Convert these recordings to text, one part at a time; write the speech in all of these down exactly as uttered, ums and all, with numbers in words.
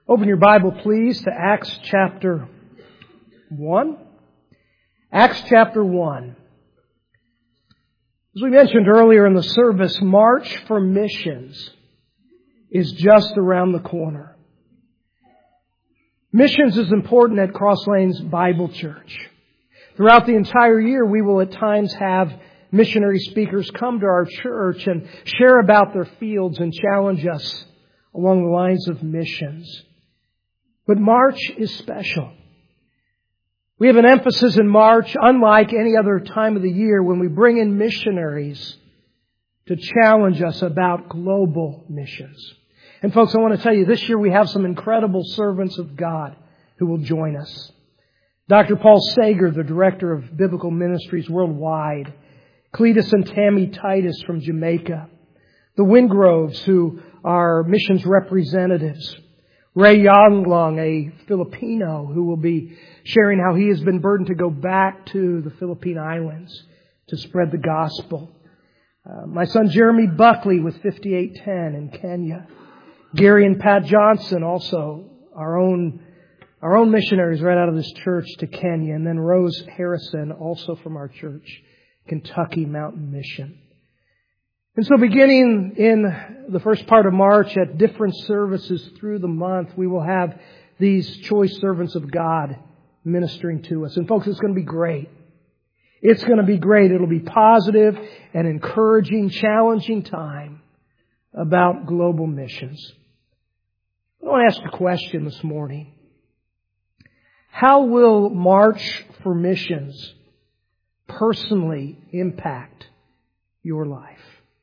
Open your Bible, please, to Acts chapter one. Acts chapter one. As we mentioned earlier in the service, March for Missions is just around the corner. Missions is important at Cross Lanes Bible Church. Throughout the entire year, we will at times have missionary speakers come to our church and share about their fields and challenge us along the lines of missions. But March is special. We have an emphasis in March, unlike any other time of the year, when we bring in missionaries to challenge us about global missions. And folks, I want to tell you, this year we have some incredible servants of God who will join us. Doctor Paul Sager, the Director of Biblical Ministries Worldwide. Cletus and Tammy Titus from Jamaica. The Wingroves, who are missions representatives. Ray Yanglong, a Filipino, who will be sharing how he has been burdened to go back to the Philippine Islands to spread the gospel. Uh, my son Jeremy Buckley with fifty-eight ten in Kenya. Gary and Pat Johnson, also our own our own missionaries right out of this church to Kenya. And then Rose Harrison, also from our church, Kentucky Mountain Mission. And so beginning in the first part of March at different services through the month, we will have these choice servants of God ministering to us. And folks, it's going to be great. It's going to be great. It'll be positive and encouraging, challenging time about global missions. I want to ask a question this morning. How will March for Missions personally impact your life?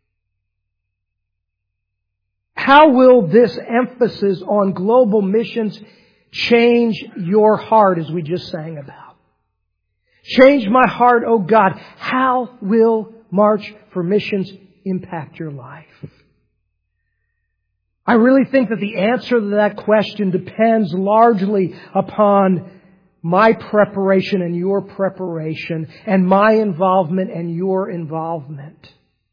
How will this emphasis on global missions change your heart, as we just sang about? Change my heart, oh God. How will March for Missions impact your life? I really think that the answer to that question depends largely upon my preparation and your preparation, and my involvement and your involvement.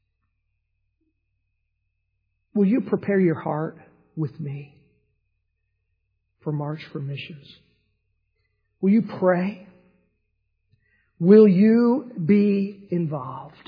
Will you prepare your heart with me for March for Missions? Will you pray? Will you be involved?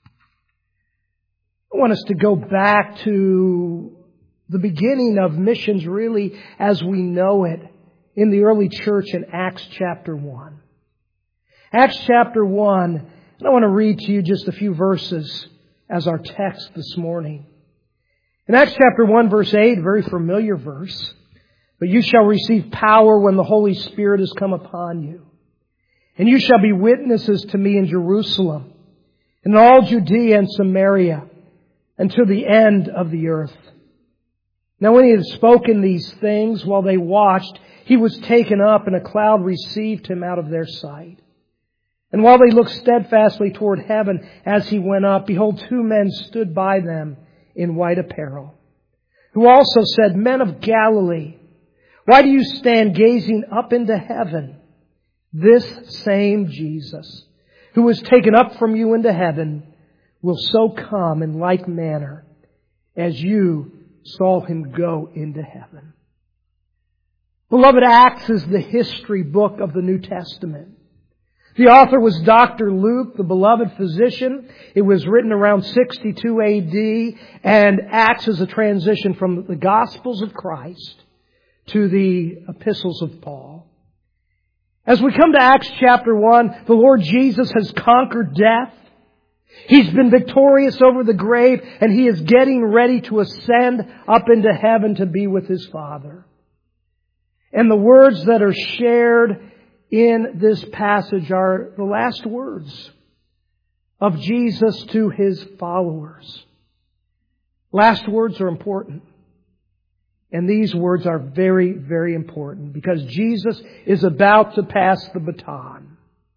I want us to go back to the beginning of missions really as we know it in the early church in Acts chapter one. Acts chapter one, and I want to read to you just a few verses as our text this morning. In Acts chapter one, verse eight, a very familiar verse. But you shall receive power when the Holy Spirit has come upon you. And you shall be witnesses to me in Jerusalem, and in all Judea and Samaria, and to the end of the earth. Now when he had spoken these things, while they watched, he was taken up, and a cloud received him out of their sight. And while they looked steadfastly toward heaven as he went up, behold, two men stood by them in white apparel, who also said, Men of Galilee, why do you stand gazing up into heaven? This same Jesus, who was taken up from you into heaven, will so come in like manner as you saw him go into heaven. Beloved, Acts is the history book of the New Testament. The author was Doctor Luke, the beloved physician. It was written around sixty-two A D, and Acts is a transition from the Gospels of Christ to the epistles of Paul. As we come to Acts chapter one, the Lord Jesus has conquered death. He's been victorious over the grave, and He is getting ready to ascend up into heaven to be with His Father. And the words that are shared in this passage are the last words of Jesus to His followers. Last words are important. And these words are very, very important because Jesus is about to pass the baton.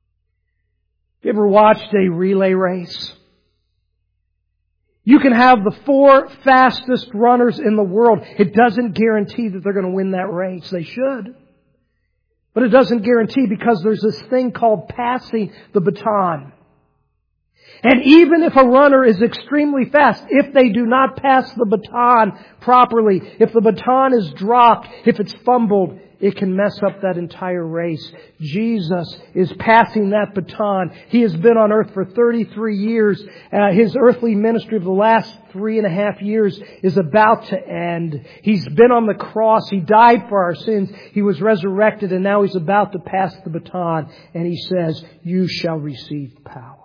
You ever watched a relay race? You can have the four fastest runners in the world. It doesn't guarantee that they're going to win that race. They should. But it doesn't guarantee because there's this thing called passing the baton. And even if a runner is extremely fast, if they do not pass the baton properly, if the baton is dropped, if it's fumbled, it can mess up that entire race. Jesus is passing that baton. He has been on earth for thirty-three years. Uh, his earthly ministry of the last three and a half years is about to end. He's been on the cross. He died for our sins. He was resurrected, and now He's about to pass the baton. And He says, "You shall receive power."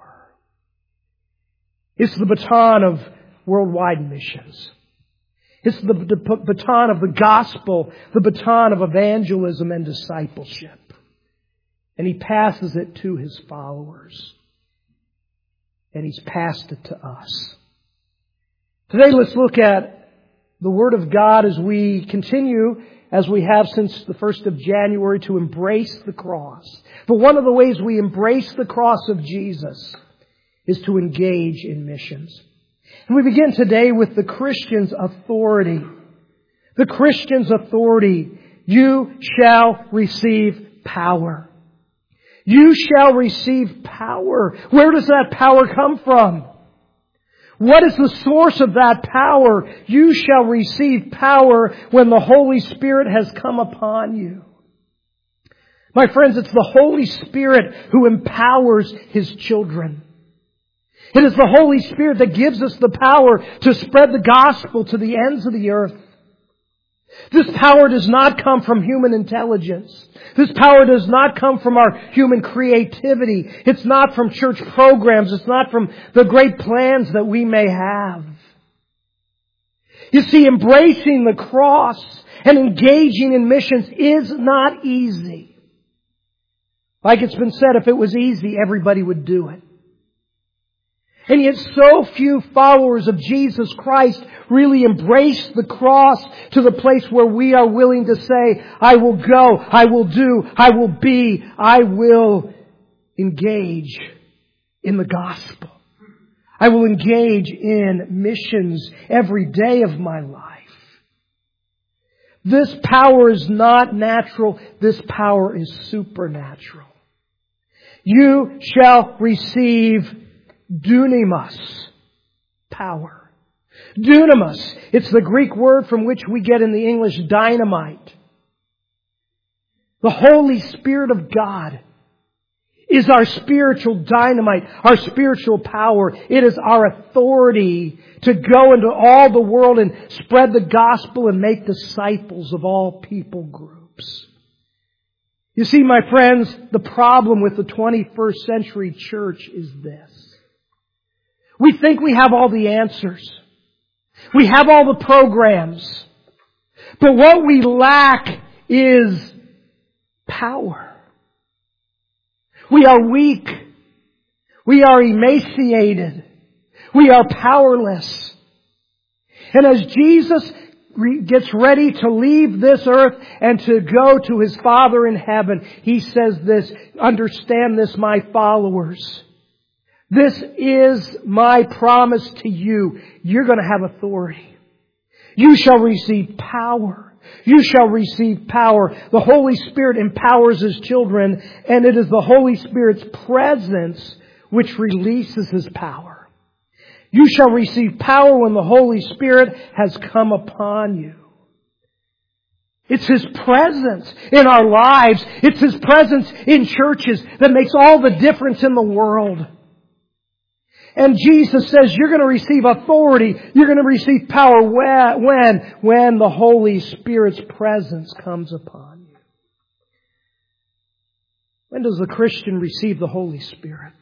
It's the baton of worldwide missions. It's the, the baton of the gospel, the baton of evangelism and discipleship. And He passes it to His followers. And He's passed it to us. Today let's look at the Word of God as we continue, as we have since the first of January, to embrace the cross. But one of the ways we embrace the cross of Jesus is to engage in missions. And we begin today with the Christian's authority. The Christian's authority. You shall receive power. You shall receive power. Where does that power come from? What is the source of that power? You shall receive power when the Holy Spirit has come upon you. My friends, it's the Holy Spirit who empowers His children. It is the Holy Spirit that gives us the power to spread the gospel to the ends of the earth. This power does not come from human intelligence. This power does not come from our human creativity. It's not from church programs. It's not from the great plans that we may have. You see, embracing the cross and engaging in missions is not easy. Like it's been said, if it was easy, everybody would do it. And yet so few followers of Jesus Christ really embrace the cross to the place where we are willing to say, I will go, I will do, I will be, I will engage in the gospel. I will engage in missions every day of my life. This power is not natural. This power is supernatural. You shall receive dunamis, power. Dunamis, it's the Greek word from which we get in the English dynamite. The Holy Spirit of God is our spiritual dynamite, our spiritual power. It is our authority to go into all the world and spread the gospel and make disciples of all people groups. You see, my friends, the problem with the twenty-first century church is this. We think we have all the answers. We have all the programs. But what we lack is power. We are weak. We are emaciated. We are powerless. And as Jesus gets ready to leave this earth and to go to His Father in heaven, He says this, understand this, my followers. This is my promise to you. You're going to have authority. You shall receive power. You shall receive power. The Holy Spirit empowers His children, and it is the Holy Spirit's presence which releases His power. You shall receive power when the Holy Spirit has come upon you. It's His presence in our lives. It's His presence in churches that makes all the difference in the world. And Jesus says you're going to receive authority. You're going to receive power when? When the Holy Spirit's presence comes upon you. When does the Christian receive the Holy Spirit?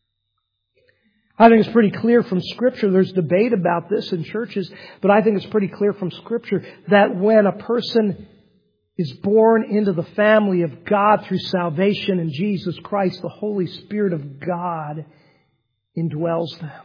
I think it's pretty clear from Scripture. There's debate about this in churches, but I think it's pretty clear from Scripture that when a person is born into the family of God through salvation in Jesus Christ, the Holy Spirit of God indwells them.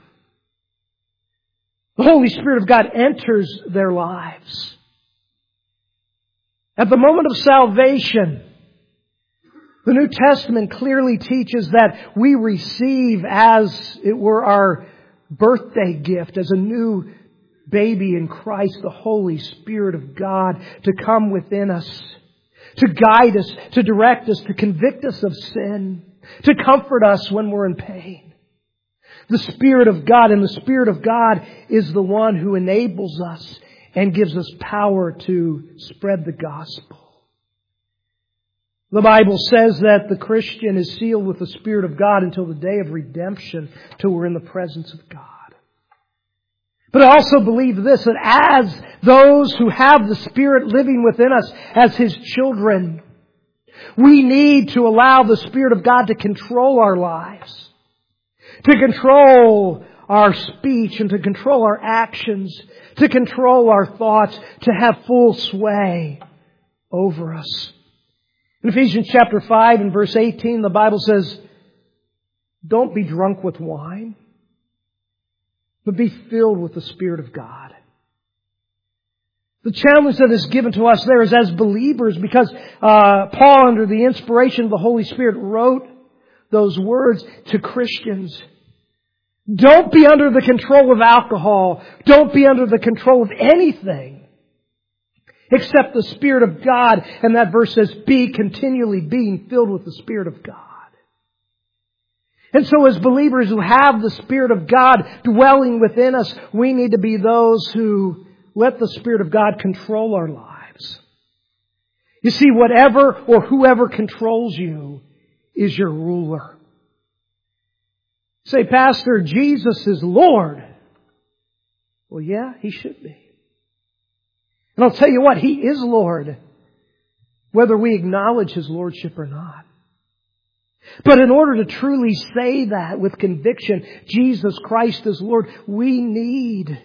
The Holy Spirit of God enters their lives. At the moment of salvation, the New Testament clearly teaches that we receive, as it were our birthday gift, as a new baby in Christ, the Holy Spirit of God to come within us, to guide us, to direct us, to convict us of sin, to comfort us when we're in pain. The Spirit of God. And the Spirit of God is the one who enables us and gives us power to spread the gospel. The Bible says that the Christian is sealed with the Spirit of God until the day of redemption, till we're in the presence of God. But I also believe this, that as those who have the Spirit living within us as His children, we need to allow the Spirit of God to control our lives, to control our speech and to control our actions, to control our thoughts, to have full sway over us. In Ephesians chapter five and verse eighteen, the Bible says, don't be drunk with wine, but be filled with the Spirit of God. The challenge that is given to us there is as believers, because uh, Paul, under the inspiration of the Holy Spirit, wrote those words to Christians. Don't be under the control of alcohol. Don't be under the control of anything except the Spirit of God. And that verse says, be continually being filled with the Spirit of God. And so as believers who have the Spirit of God dwelling within us, we need to be those who let the Spirit of God control our lives. You see, whatever or whoever controls you is your ruler. Say, Pastor, Jesus is Lord. Well, yeah, He should be. And I'll tell you what, He is Lord, whether we acknowledge His Lordship or not. But in order to truly say that with conviction, Jesus Christ is Lord, we need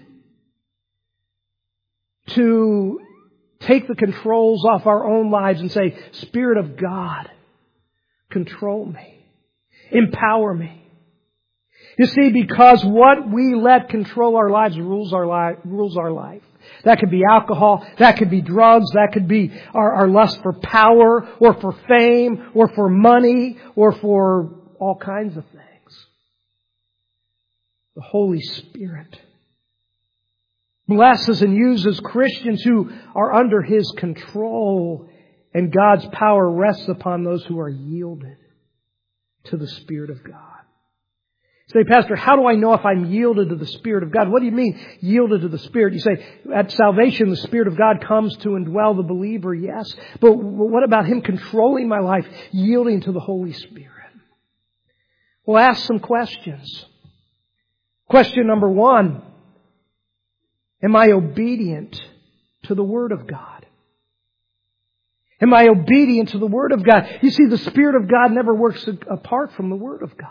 to take the controls off our own lives and say, Spirit of God, control me, empower me. You see, because what we let control our lives rules our life, rules our life. That could be alcohol, that could be drugs, that could be our, our lust for power, or for fame, or for money, or for all kinds of things. The Holy Spirit blesses and uses Christians who are under His control, and God's power rests upon those who are yielded to the Spirit of God. Say, Pastor, how do I know if I'm yielded to the Spirit of God? What do you mean, yielded to the Spirit? You say, at salvation, the Spirit of God comes to indwell the believer, yes. But what about Him controlling my life, yielding to the Holy Spirit? Well, ask some questions. Question number one, am I obedient to the Word of God? Am I obedient to the Word of God? You see, the Spirit of God never works apart from the Word of God.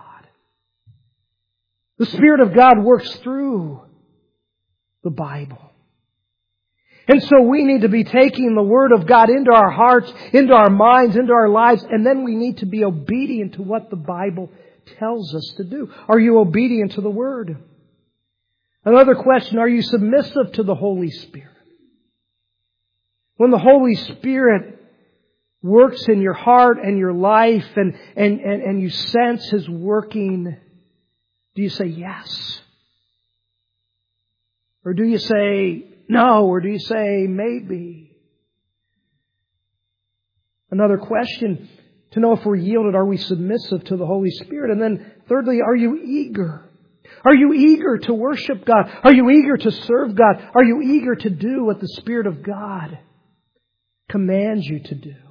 The Spirit of God works through the Bible. And so we need to be taking the Word of God into our hearts, into our minds, into our lives, and then we need to be obedient to what the Bible tells us to do. Are you obedient to the Word? Another question, are you submissive to the Holy Spirit? When the Holy Spirit works in your heart and your life and, and, and, and you sense His working, do you say yes? Or do you say no? Or do you say maybe? Another question to know if we're yielded, are we submissive to the Holy Spirit? And then thirdly, are you eager? Are you eager to worship God? Are you eager to serve God? Are you eager to do what the Spirit of God commands you to do?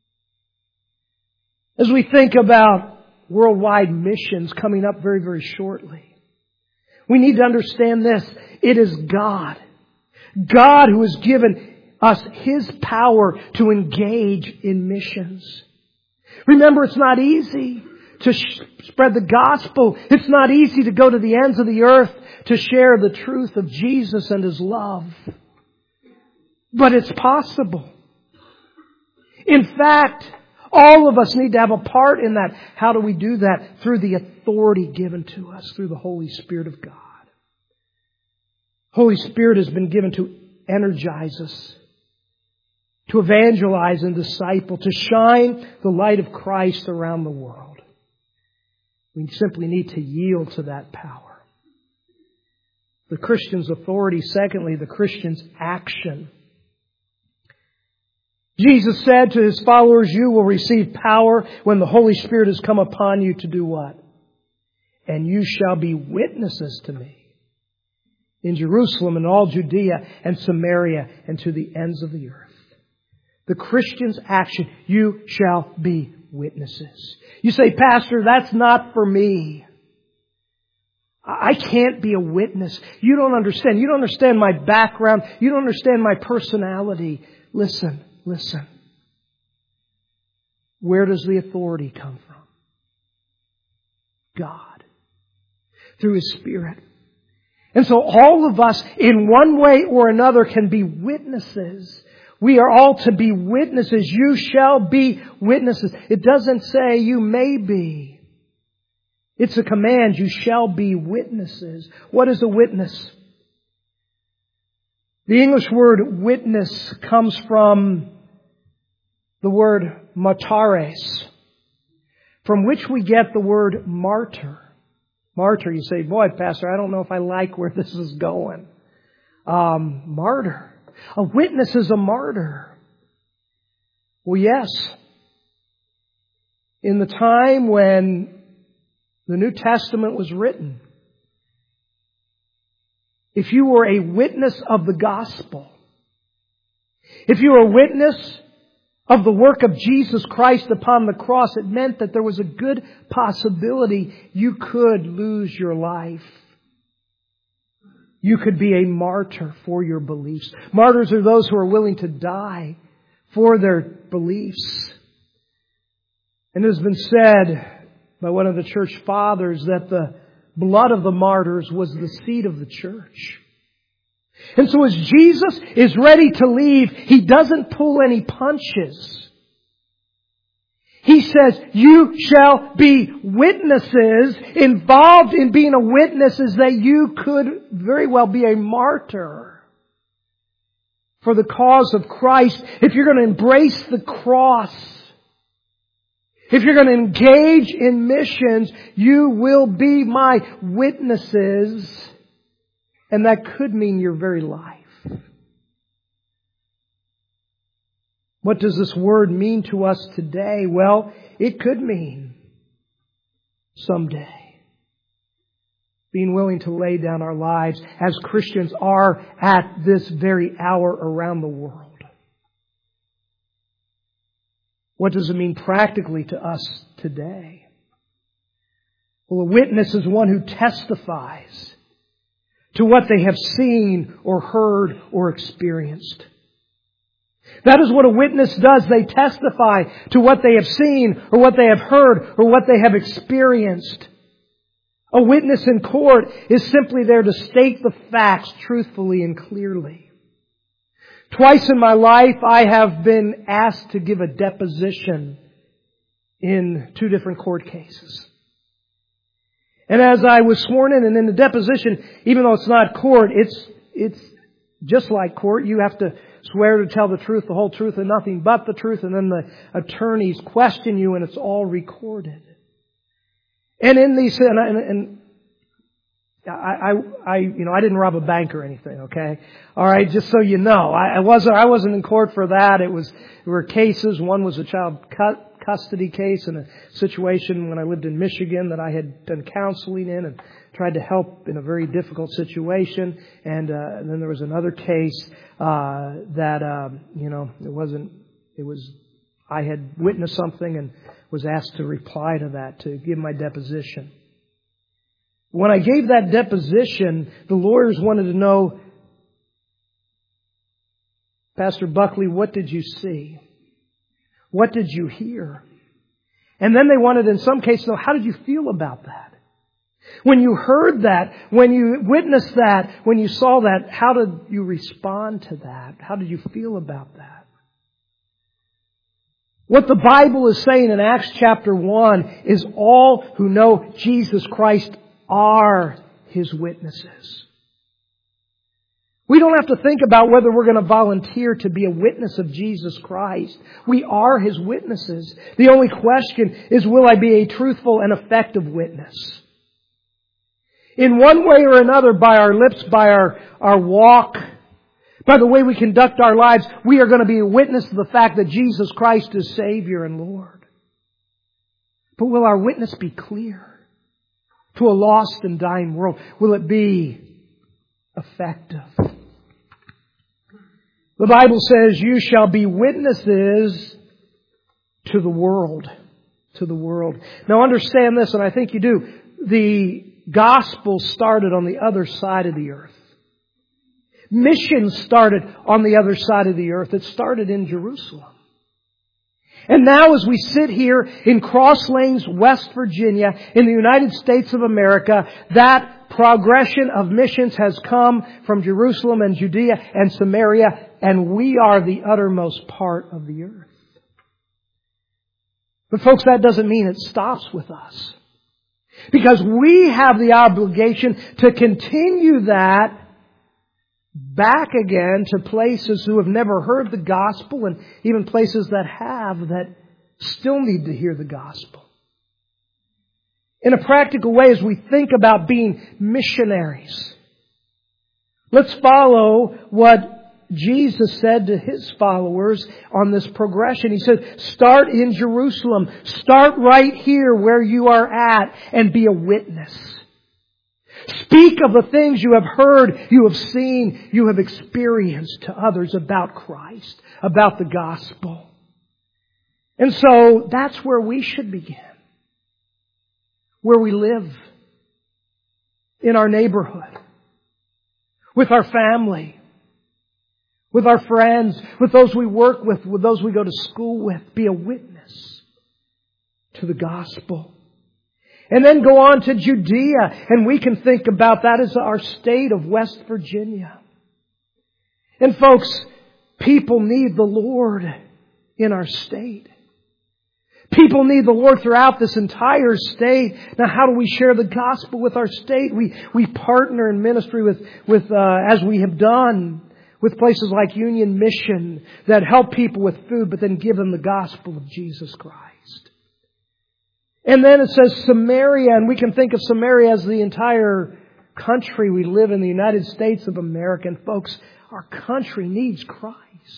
As we think about worldwide missions coming up very, very shortly, we need to understand this. It is God. God who has given us His power to engage in missions. Remember, it's not easy to sh- spread the gospel. It's not easy to go to the ends of the earth to share the truth of Jesus and His love. But it's possible. In fact, all of us need to have a part in that. How do we do that? Through the authority given to us, through the Holy Spirit of God. Holy Spirit has been given to energize us, to evangelize and disciple, to shine the light of Christ around the world. We simply need to yield to that power. The Christian's authority. Secondly, the Christian's action. Jesus said to His followers, you will receive power when the Holy Spirit has come upon you to do what? and you shall be witnesses to me in Jerusalem and all Judea and Samaria and to the ends of the earth. The Christian's action, you shall be witnesses. You say, Pastor, that's not for me. I can't be a witness. You don't understand. You don't understand my background. You don't understand my personality. Listen, listen. Where does the authority come from? God. Through His Spirit. And so all of us, in one way or another, can be witnesses. We are all to be witnesses. You shall be witnesses. It doesn't say you may be. It's a command. You shall be witnesses. What is a witness? The English word witness comes from the word martares, from which we get the word martyr. Martyr, you say, boy, Pastor, I don't know if I like where this is going. Um, martyr. A witness is a martyr. Well, yes. In the time when the New Testament was written, if you were a witness of the gospel, if you were a witness of the work of Jesus Christ upon the cross, it meant that there was a good possibility you could lose your life. You could be a martyr for your beliefs. Martyrs are those who are willing to die for their beliefs. And it has been said by one of the church fathers that the blood of the martyrs was the seed of the church. And so as Jesus is ready to leave, He doesn't pull any punches. He says, you shall be witnesses. Involved in being a witness is that you could very well be a martyr for the cause of Christ. If you're going to embrace the cross, if you're going to engage in missions, you will be my witnesses. And that could mean your very life. What does this word mean to us today? Well, it could mean someday being willing to lay down our lives as Christians are at this very hour around the world. What does it mean practically to us today? Well, a witness is one who testifies to what they have seen or heard or experienced. That is what a witness does. They testify to what they have seen or what they have heard or what they have experienced. A witness in court is simply there to state the facts truthfully and clearly. Twice in my life I have been asked to give a deposition in two different court cases. And as I was sworn in and in the deposition, even though it's not court, it's it's just like court. You have to swear to tell the truth, the whole truth, and nothing but the truth. And then the attorneys question you, and it's all recorded. And in these, and, and, and I, I, I, you know, I didn't rob a bank or anything. Okay, all right. Just so you know, I, I wasn't. I wasn't in court for that. It was there were cases. One was a child cut. custody case in a situation when I lived in Michigan that I had done counseling in and tried to help in a very difficult situation. And, uh, and then there was another case uh, that um, you know it wasn't. It was I had witnessed something and was asked to reply to that, to give my deposition. When I gave that deposition, the lawyers wanted to know, Pastor Buckley, what did you see? What did you hear? And then they wanted, in some cases, to know, how did you feel about that? When you heard that, when you witnessed that, when you saw that, how did you respond to that? How did you feel about that? What the Bible is saying in Acts chapter one is all who know Jesus Christ are His witnesses. We don't have to think about whether we're going to volunteer to be a witness of Jesus Christ. We are His witnesses. The only question is, will I be a truthful and effective witness? In one way or another, by our lips, by our, our walk, by the way we conduct our lives, we are going to be a witness to the fact that Jesus Christ is Savior and Lord. But will our witness be clear? to a lost and dying world? Will it be effective? The Bible says, you shall be witnesses to the world. To the world. Now understand this, and I think you do. The gospel started on the other side of the earth. Mission started on the other side of the earth. It started in Jerusalem. And now as we sit here in Cross Lanes, West Virginia, in the United States of America, that progression of missions has come from Jerusalem and Judea and Samaria, and we are the uttermost part of the earth. But folks, that doesn't mean it stops with us. Because we have the obligation to continue that back again to places who have never heard the gospel, and even places that have that still need to hear the gospel. In a practical way, as we think about being missionaries, let's follow what Jesus said to His followers on this progression. He said, start in Jerusalem. Start right here where you are at and be a witness. Speak of the things you have heard, you have seen, you have experienced to others about Christ, about the gospel. And so that's where we should begin. Where we live. In our neighborhood. With our family. With our friends, with those we work with, with those we go to school with. Be a witness to the gospel. And then go on to Judea, and we can think about that as our state of West Virginia. And folks, people need the Lord in our state. People need the Lord throughout this entire state. Now, how do we share the gospel with our state? We we partner in ministry with, with uh, as we have done, with places like Union Mission that help people with food, but then give them the gospel of Jesus Christ. And then it says Samaria, and we can think of Samaria as the entire country we live in, the United States of America. And folks, our country needs Christ.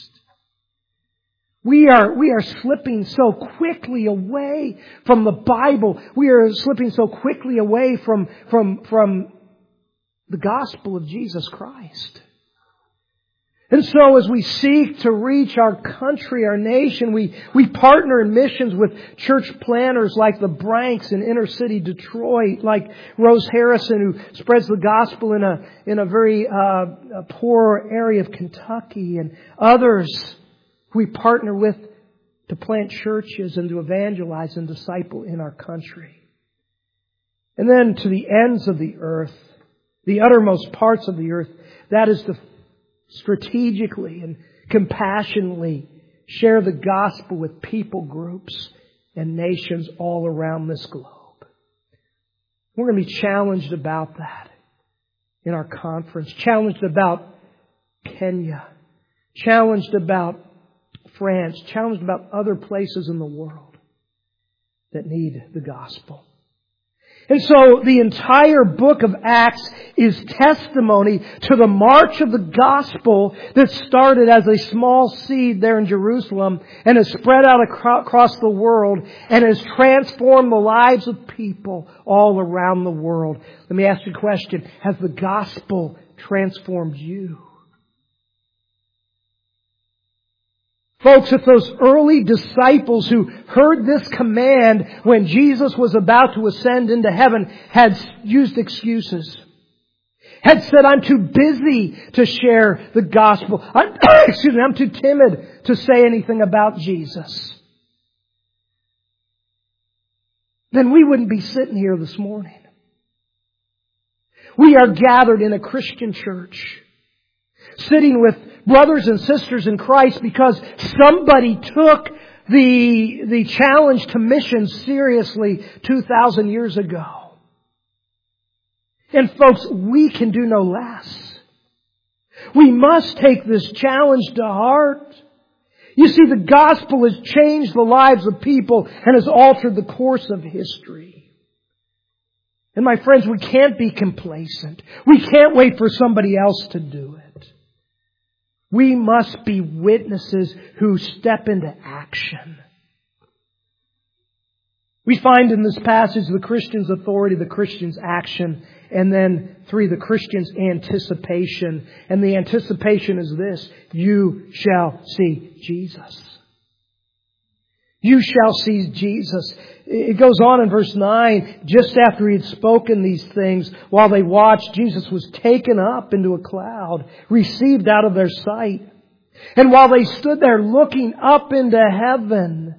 We are, we are slipping so quickly away from the Bible. We are slipping so quickly away from, from, from the gospel of Jesus Christ. And so as we seek to reach our country, our nation, we, we partner in missions with church planners like the Branks in inner city Detroit, like Rose Harrison, who spreads the gospel in a, in a very uh, a poor area of Kentucky, and others we partner with to plant churches and to evangelize and disciple in our country. And then to the ends of the earth, the uttermost parts of the earth, that is to strategically and compassionately share the gospel with people groups and nations all around this globe. We're going to be challenged about that in our conference. Challenged about Kenya. Challenged about France. Challenged about other places in the world that need the gospel. And so the entire book of Acts is testimony to the march of the gospel that started as a small seed there in Jerusalem and has spread out across the world and has transformed the lives of people all around the world. Let me ask you a question. Has the gospel transformed you? Folks, if those early disciples who heard this command when Jesus was about to ascend into heaven had used excuses, had said, I'm too busy to share the gospel. I'm, excuse me, I'm too timid to say anything about Jesus, then we wouldn't be sitting here this morning. We are gathered in a Christian church, sitting with brothers and sisters in Christ because somebody took the, the challenge to missions seriously two thousand years ago. And folks, we can do no less. We must take this challenge to heart. You see, the gospel has changed the lives of people and has altered the course of history. And my friends, we can't be complacent. We can't wait for somebody else to do it. We must be witnesses who step into action. We find in this passage the Christian's authority, the Christian's action, and then three, the Christian's anticipation. And the anticipation is this: you shall see Jesus. You shall see Jesus. It goes on in verse nine, just after He had spoken these things, while they watched, Jesus was taken up into a cloud, received out of their sight. And while they stood there looking up into heaven,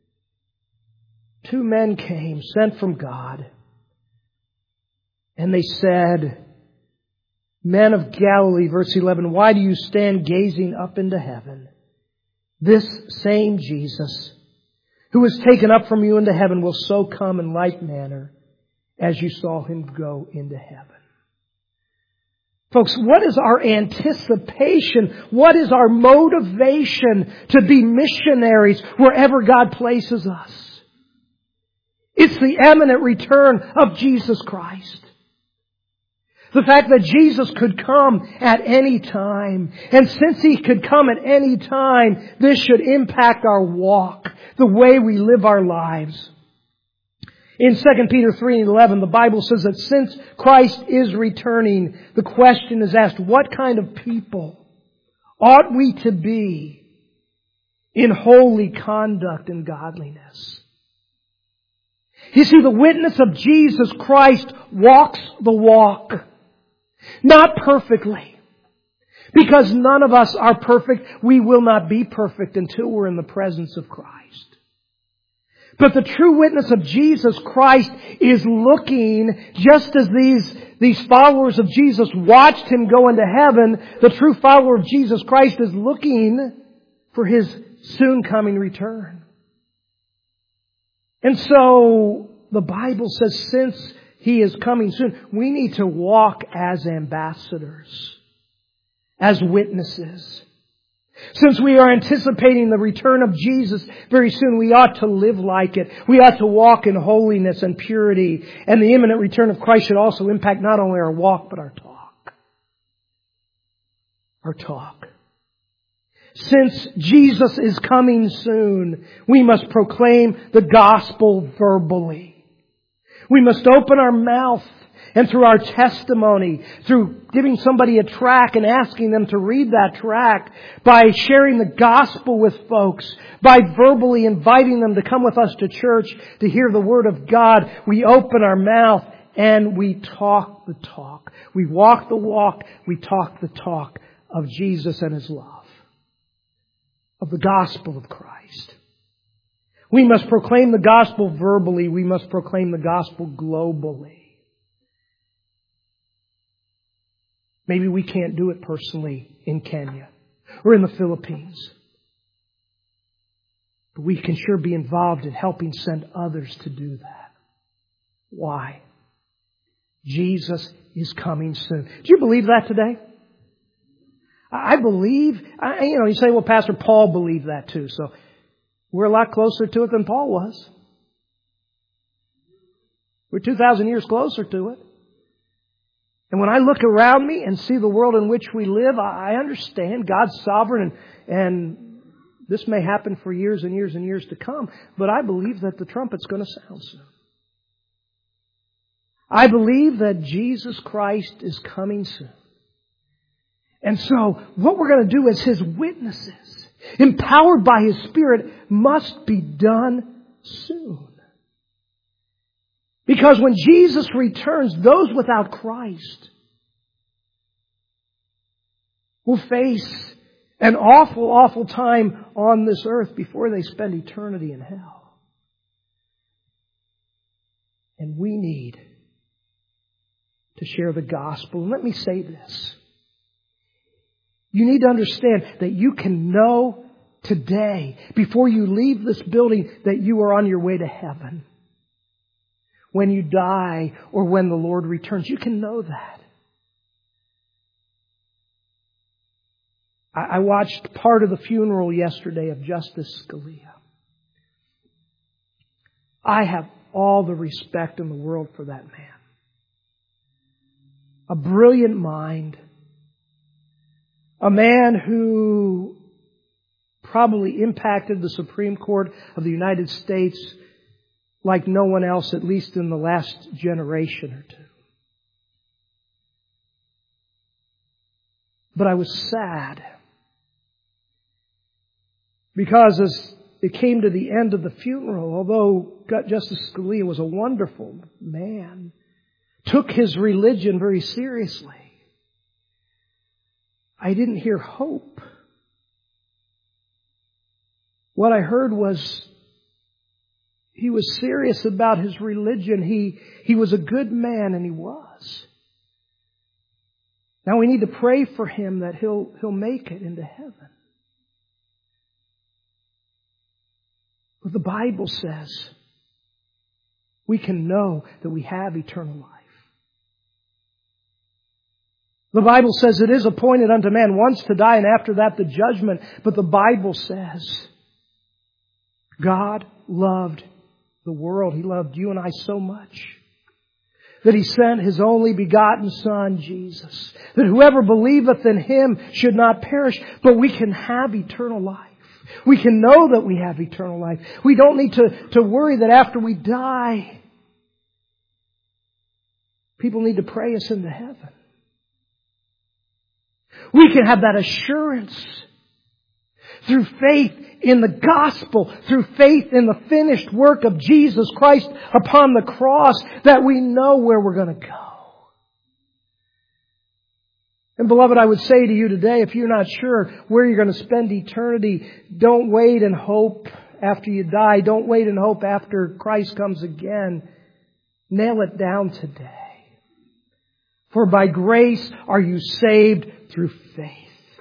two men came, sent from God. And they said, Men of Galilee, verse eleven, why do you stand gazing up into heaven? This same Jesus, who was taken up from you into heaven, will so come in like manner as you saw Him go into heaven. Folks, what is our anticipation? What is our motivation to be missionaries wherever God places us? It's the imminent return of Jesus Christ. The fact that Jesus could come at any time. And since He could come at any time, this should impact our walk, the way we live our lives. In Second Peter three and eleven, the Bible says that since Christ is returning, the question is asked, what kind of people ought we to be in holy conduct and godliness? You see, the witness of Jesus Christ walks the walk. Not perfectly. Because none of us are perfect. We will not be perfect until we're in the presence of Christ. But the true witness of Jesus Christ is looking, just as these, these followers of Jesus watched Him go into heaven, the true follower of Jesus Christ is looking for His soon coming return. And so, the Bible says since He is coming soon, we need to walk as ambassadors, as witnesses. Since we are anticipating the return of Jesus very soon, we ought to live like it. We ought to walk in holiness and purity. And the imminent return of Christ should also impact not only our walk, but our talk. Our talk. Since Jesus is coming soon, we must proclaim the gospel verbally. We must open our mouth, and through our testimony, through giving somebody a tract and asking them to read that tract, by sharing the gospel with folks, by verbally inviting them to come with us to church to hear the Word of God, we open our mouth and we talk the talk. We walk the walk, we talk the talk of Jesus and His love, of the gospel of Christ. We must proclaim the gospel verbally. We must proclaim the gospel globally. Maybe we can't do it personally in Kenya or in the Philippines. But we can sure be involved in helping send others to do that. Why? Jesus is coming soon. Do you believe that today? I believe, I, you know, you say, well, Pastor Paul believed that too. So we're a lot closer to it than Paul was. We're two thousand years closer to it. And when I look around me and see the world in which we live, I understand God's sovereign, and, and this may happen for years and years and years to come. But I believe that the trumpet's going to sound soon. I believe that Jesus Christ is coming soon. And so, what we're going to do as His witnesses, empowered by His Spirit, must be done soon. Because when Jesus returns, those without Christ will face an awful, awful time on this earth before they spend eternity in hell. And we need to share the gospel. And let me say this. You need to understand that you can know today, before you leave this building, that you are on your way to heaven. When you die or when the Lord returns, you can know that. I watched part of the funeral yesterday of Justice Scalia. I have all the respect in the world for that man. A brilliant mind. A man who probably impacted the Supreme Court of the United States like no one else, at least in the last generation or two. But I was sad because as it came to the end of the funeral, although Justice Scalia was a wonderful man, took his religion very seriously, I didn't hear hope. What I heard was he was serious about his religion. He, he was a good man, and he was. Now we need to pray for him that he'll, he'll make it into heaven. But the Bible says we can know that we have eternal life. The Bible says it is appointed unto man once to die, and after that the judgment. But the Bible says God loved the world. He loved you and I so much that He sent His only begotten Son, Jesus, that whoever believeth in Him should not perish, but we can have eternal life. We can know that we have eternal life. We don't need to, to worry that after we die, people need to pray us into heaven. We can have that assurance through faith in the gospel, through faith in the finished work of Jesus Christ upon the cross, that we know where we're going to go. And beloved, I would say to you today, if you're not sure where you're going to spend eternity, don't wait and hope after you die. Don't wait and hope after Christ comes again. Nail it down today. For by grace are you saved through faith.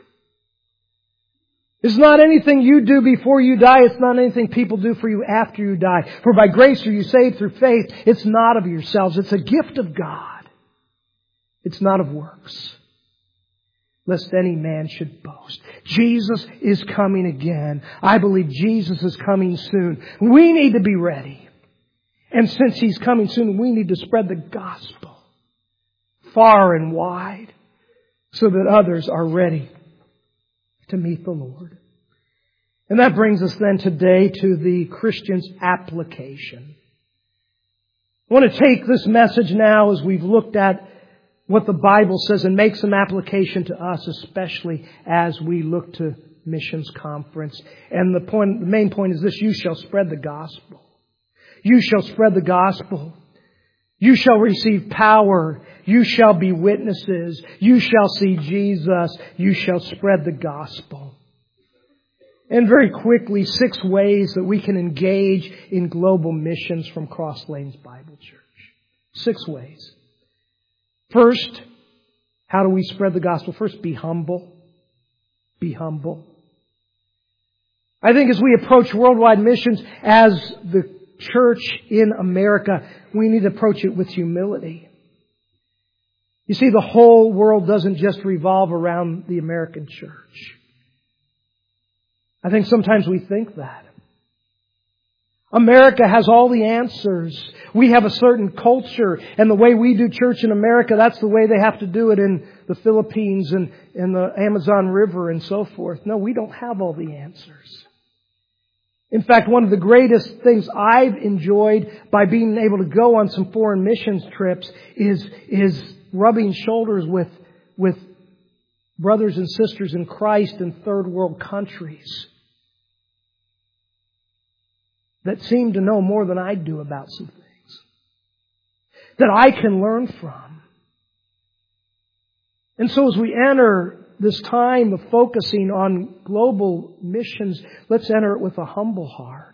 It's not anything you do before you die. It's not anything people do for you after you die. For by grace are you saved through faith. It's not of yourselves. It's a gift of God. It's not of works, lest any man should boast. Jesus is coming again. I believe Jesus is coming soon. We need to be ready. And since He's coming soon, we need to spread the gospel far and wide so that others are ready to meet the Lord. And that brings us then today to the Christian's application. I want to take this message now as we've looked at what the Bible says and make some application to us, especially as we look to missions conference. And the point, the main point is this: you shall spread the gospel. You shall spread the gospel. You shall receive power. You shall be witnesses. You shall see Jesus. You shall spread the gospel. And very quickly, six ways that we can engage in global missions from Cross Lanes Bible Church. Six ways. First, how do we spread the gospel? First, be humble. Be humble. I think as we approach worldwide missions as the church in America, we need to approach it with humility. You see, the whole world doesn't just revolve around the American church. I think sometimes we think that. America has all the answers. We have a certain culture, and the way we do church in America, that's the way they have to do it in the Philippines and in the Amazon River and so forth. No, we don't have all the answers. In fact, one of the greatest things I've enjoyed by being able to go on some foreign missions trips is, is rubbing shoulders with, with brothers and sisters in Christ in third world countries that seem to know more than I do about some things that I can learn from. And so as we enter this time of focusing on global missions, let's enter it with a humble heart.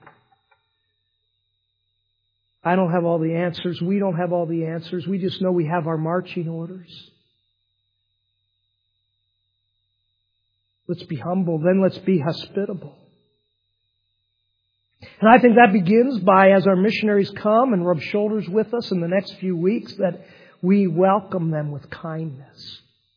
I don't have all the answers. We don't have all the answers. We just know we have our marching orders. Let's be humble. Then let's be hospitable. And I think that begins by, as our missionaries come and rub shoulders with us in the next few weeks, that we welcome them with kindness.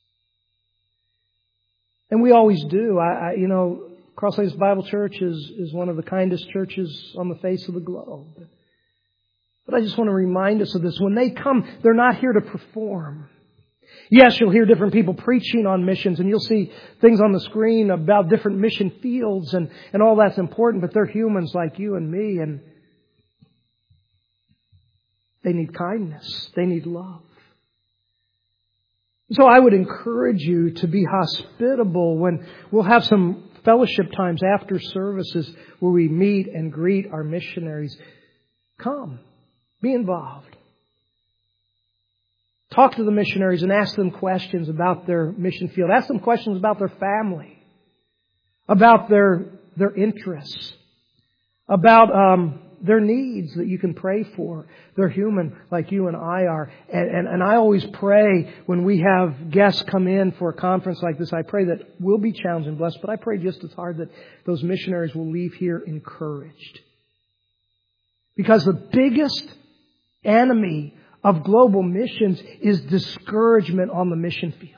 And we always do. I, I you know, Cross Lanes Bible Church is, is one of the kindest churches on the face of the globe. But I just want to remind us of this. When they come, they're not here to perform. Yes, you'll hear different people preaching on missions, and you'll see things on the screen about different mission fields, and, and all that's important, but they're humans like you and me. And They need kindness. They need love. So I would encourage you to be hospitable when we'll have some fellowship times after services where we meet and greet our missionaries. Come. Be involved. Talk to the missionaries and ask them questions about their mission field. Ask them questions about their family, about their their interests, about um, their needs that you can pray for. They're human like you and I are. And, and, and I always pray when we have guests come in for a conference like this, I pray that we'll be challenged and blessed, but I pray just as hard that those missionaries will leave here encouraged. Because the biggest enemy of global missions is discouragement on the mission field.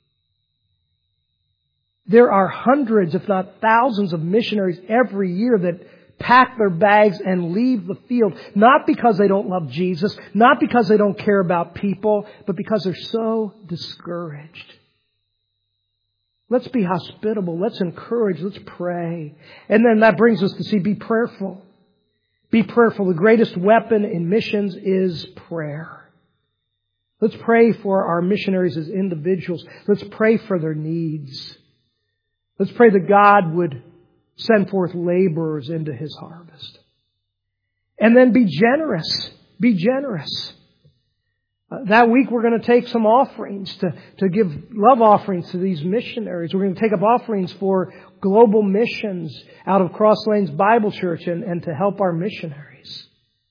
There are hundreds, if not thousands, of missionaries every year that pack their bags and leave the field, not because they don't love Jesus, not because they don't care about people, but because they're so discouraged. Let's be hospitable. Let's encourage. Let's pray. And then that brings us to see, be prayerful. Be prayerful. The greatest weapon in missions is prayer. Let's pray for our missionaries as individuals. Let's pray for their needs. Let's pray that God would send forth laborers into His harvest. And then be generous. Be generous. Uh, that week we're going to take some offerings to, to give love offerings to these missionaries. We're going to take up offerings for global missions out of Cross Lanes Bible Church and, and to help our missionaries.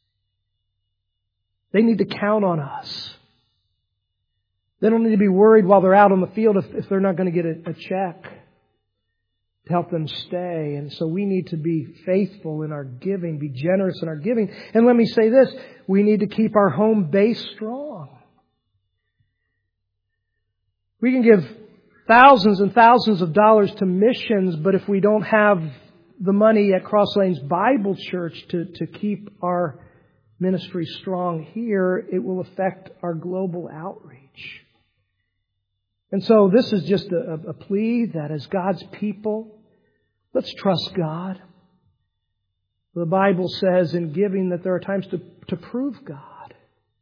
They need to count on us. They don't need to be worried while they're out on the field if, if they're not going to get a, a check to help them stay. And so we need to be faithful in our giving, be generous in our giving. And let me say this, we need to keep our home base strong. We can give thousands and thousands of dollars to missions, but if we don't have the money at Cross Lanes Bible Church to, to keep our ministry strong here, it will affect our global outreach. And so this is just a, a plea that as God's people, let's trust God. The Bible says in giving that there are times to, to prove God.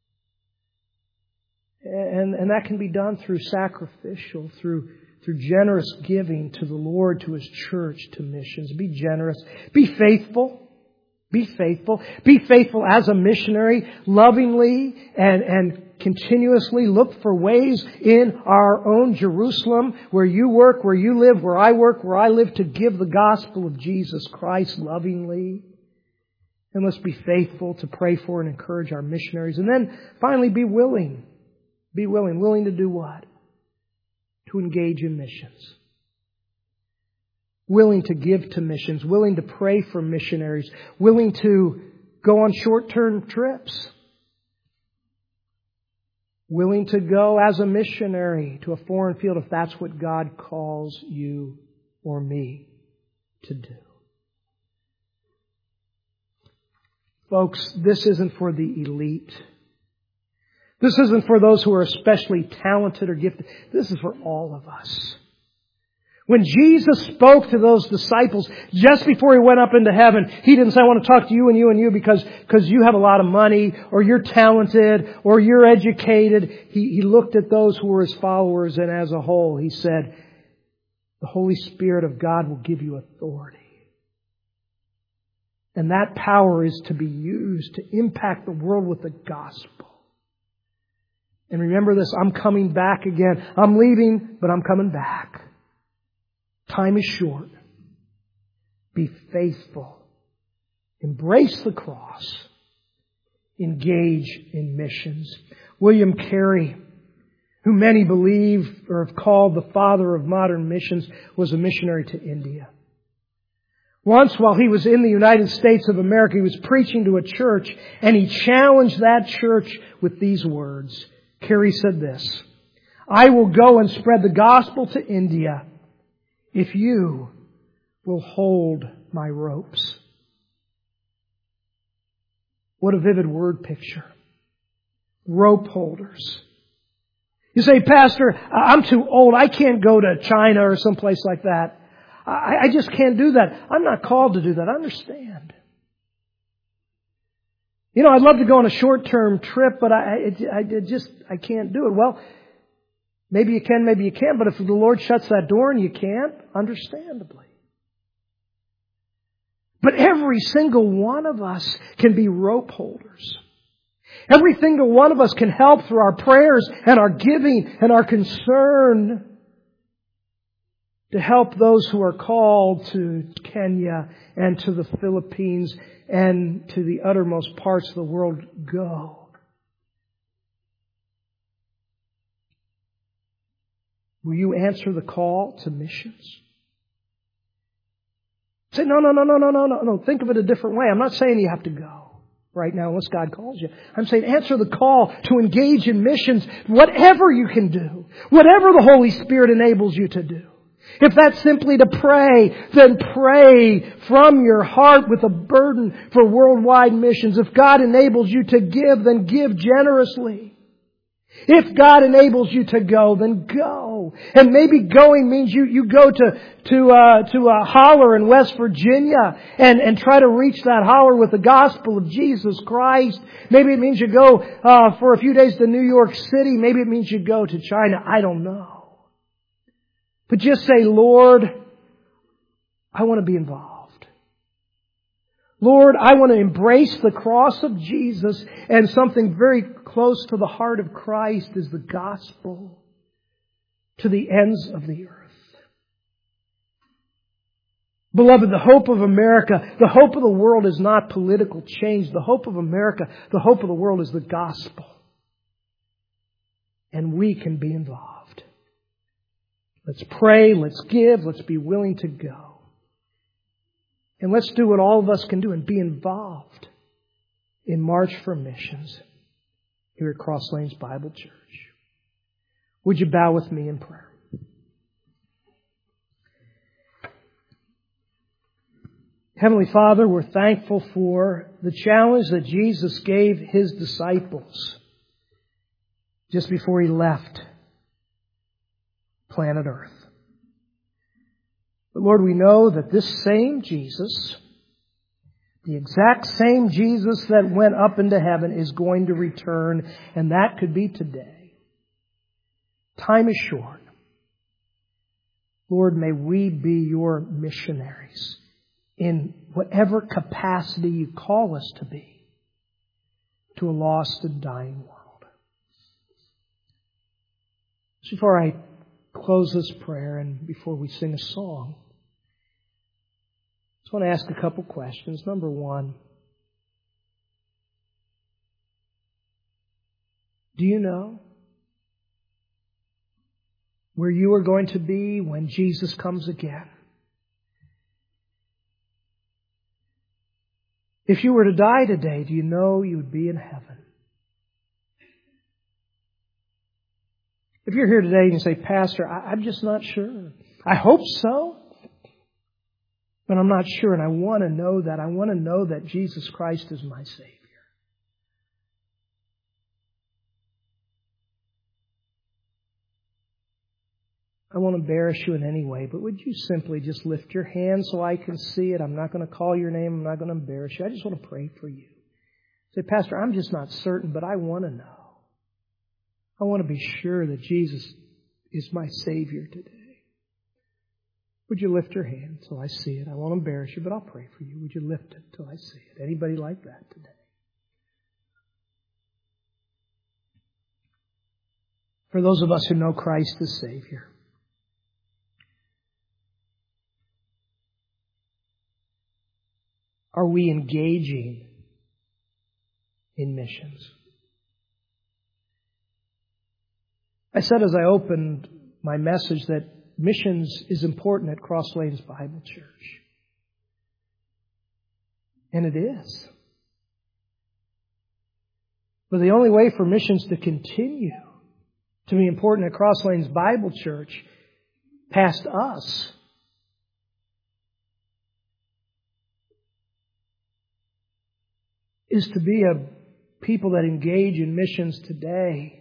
And, and that can be done through sacrificial, through, through generous giving to the Lord, to His church, to missions. Be generous. Be faithful. Be faithful. Be faithful as a missionary, lovingly and, and continuously look for ways in our own Jerusalem, where you work, where you live, where I work, where I live, to give the gospel of Jesus Christ lovingly. And let's be faithful to pray for and encourage our missionaries. And then finally, be willing. Be willing. Willing to do what? To engage in missions. Willing to give to missions. Willing to pray for missionaries. Willing to go on short-term trips. Willing to go as a missionary to a foreign field if that's what God calls you or me to do. Folks, this isn't for the elite. This isn't for those who are especially talented or gifted. This is for all of us. When Jesus spoke to those disciples just before He went up into heaven, He didn't say, I want to talk to you and you and you because, because you have a lot of money or you're talented or you're educated. He, he looked at those who were His followers, and as a whole, He said, the Holy Spirit of God will give you authority. And that power is to be used to impact the world with the gospel. And remember this, I'm coming back again. I'm leaving, but I'm coming back. Time is short. Be faithful. Embrace the cross. Engage in missions. William Carey, who many believe or have called the father of modern missions, was a missionary to India. Once, while he was in the United States of America, he was preaching to a church, and he challenged that church with these words. Carey said this, I will go and spread the gospel to India if you will hold my ropes. What a vivid word picture. Rope holders. You say, Pastor, I'm too old. I can't go to China or someplace like that. I, I just can't do that. I'm not called to do that. I understand. You know, I'd love to go on a short-term trip, but I, I, I just, I can't do it. Well, maybe you can, maybe you can't, but if the Lord shuts that door and you can't, understandably. But every single one of us can be rope holders. Every single one of us can help through our prayers and our giving and our concern to help those who are called to Kenya and to the Philippines and to the uttermost parts of the world go. Will you answer the call to missions? Say, no, no, no, no, no, no, no, no. Think of it a different way. I'm not saying you have to go right now unless God calls you. I'm saying answer the call to engage in missions, whatever you can do, whatever the Holy Spirit enables you to do. If that's simply to pray, then pray from your heart with a burden for worldwide missions. If God enables you to give, then give generously. If God enables you to go, then go. And maybe going means you, you go to, to, uh, to a holler in West Virginia and, and try to reach that holler with the gospel of Jesus Christ. Maybe it means you go, uh, for a few days to New York City. Maybe it means you go to China. I don't know. But just say, Lord, I want to be involved. Lord, I want to embrace the cross of Jesus, and something very close to the heart of Christ is the gospel to the ends of the earth. Beloved, the hope of America, the hope of the world is not political change. The hope of America, the hope of the world is the gospel. And we can be involved. Let's pray, let's give, let's be willing to go. And let's do what all of us can do and be involved in March for Missions here at Cross Lanes Bible Church. Would you bow with me in prayer? Heavenly Father, we're thankful for the challenge that Jesus gave His disciples just before He left planet Earth. But Lord, we know that this same Jesus, the exact same Jesus that went up into heaven, is going to return, and that could be today. Time is short. Lord, may we be your missionaries in whatever capacity you call us to be to a lost and dying world. So before I close this prayer and before we sing a song, I just want to ask a couple questions. Number one, do you know where you are going to be when Jesus comes again? If you were to die today, do you know you would be in heaven? If you're here today and you say, Pastor, I, I'm just not sure. I hope so, but I'm not sure, and I want to know that. I want to know that Jesus Christ is my Savior. I won't embarrass you in any way, but would you simply just lift your hand so I can see it? I'm not going to call your name. I'm not going to embarrass you. I just want to pray for you. Say, Pastor, I'm just not certain, but I want to know. I want to be sure that Jesus is my Savior today. Would you lift your hand till I see it? I won't embarrass you, but I'll pray for you. Would you lift it till I see it? Anybody like that today? For those of us who know Christ as Savior, are we engaging in missions? I said as I opened my message that missions is important at Cross Lanes Bible Church. And it is. But the only way for missions to continue to be important at Cross Lanes Bible Church past us is to be a people that engage in missions today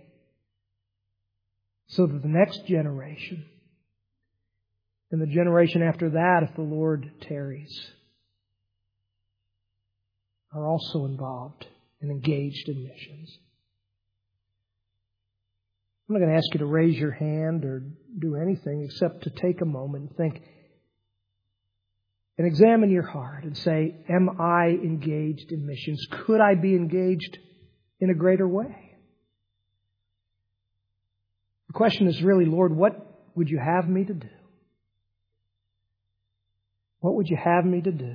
so that the next generation and the generation after that, if the Lord tarries, are also involved and engaged in missions? I'm not going to ask you to raise your hand or do anything except to take a moment and think and examine your heart and say, am I engaged in missions? Could I be engaged in a greater way? The question is really, Lord, what would you have me to do? What would you have me to do?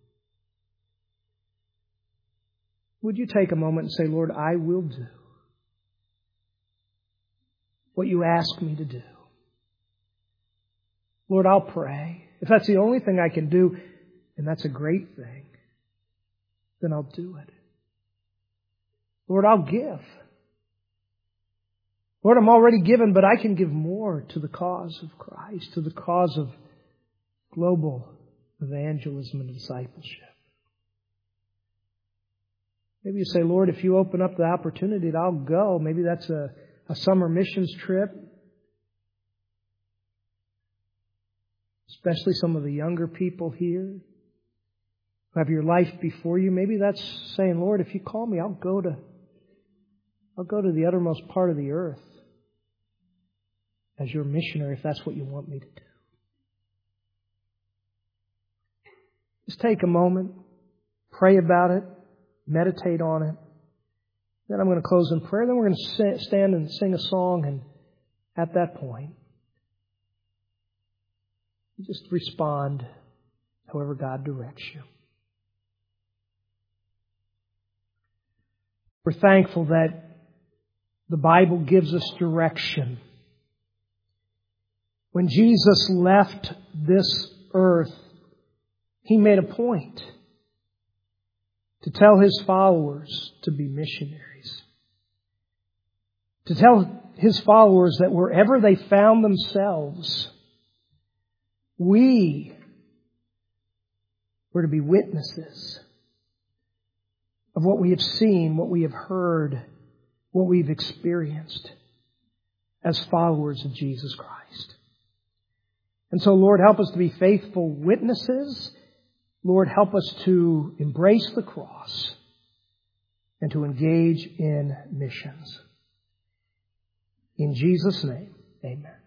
Would you take a moment and say, Lord, I will do what you ask me to do. Lord, I'll pray. If that's the only thing I can do, and that's a great thing, then I'll do it. Lord, I'll give. Lord, I'm already given, but I can give more to the cause of Christ, to the cause of global evangelism and discipleship. Maybe you say, Lord, if you open up the opportunity, I'll go. Maybe that's a, a summer missions trip. Especially some of the younger people here who have your life before you. Maybe that's saying, Lord, if you call me, I'll go to I'll go to the uttermost part of the earth as your missionary, if that's what you want me to do. Just take a moment, pray about it, meditate on it. Then I'm going to close in prayer. Then we're going to stand and sing a song, and at that point, you just respond however God directs you. We're thankful that the Bible gives us direction. When Jesus left this earth, He made a point to tell His followers to be missionaries. To tell His followers that wherever they found themselves, we were to be witnesses of what we have seen, what we have heard, what we've experienced as followers of Jesus Christ. And so, Lord, help us to be faithful witnesses. Lord, help us to embrace the cross and to engage in missions. In Jesus' name, amen.